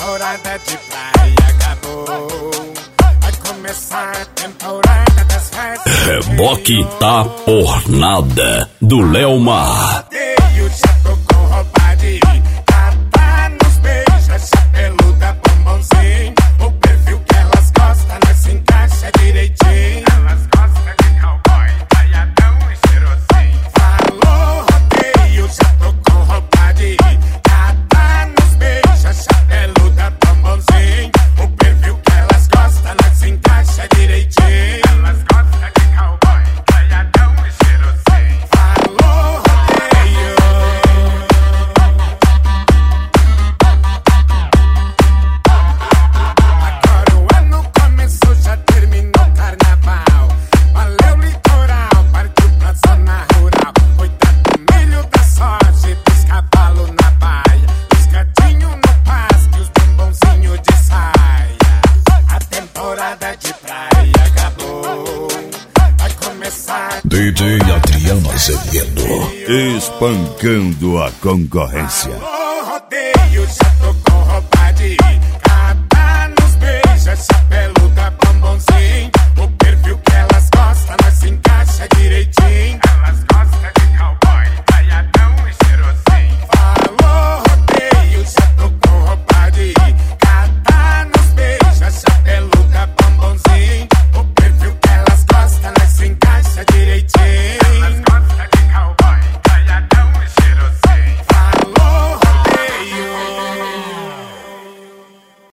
temporada de praia acabou. Vai começar a temporada das festas. Reboque tá por nada do Leomar. Já tô com roupa de tapa nos beijos, chapeluda, bombonzinho. O perfil que elas gostam, nós se encaixa direitinho. Elas gostam de cowboy, talhadão e cheirosinho. Falou, rodeio, já tô com roupa de tapa nos beijos, chapeluda, bombonzinho. O perfil que elas gostam, nós se encaixa direitinho. Elas gostam de cowboy, talhadão e cheirosinho. Falou, rodeio. Agora o ano começou, já terminou o carnaval. Valeu litoral, partiu pra zona rural. Coitado do milho da sorte, dos cavalos na baia, dos gatinhos no pasto, os bombonzinhos de saia. A temporada de praia acabou. Vai começar. DJ Adriano Azevedo. Espancando a concorrência.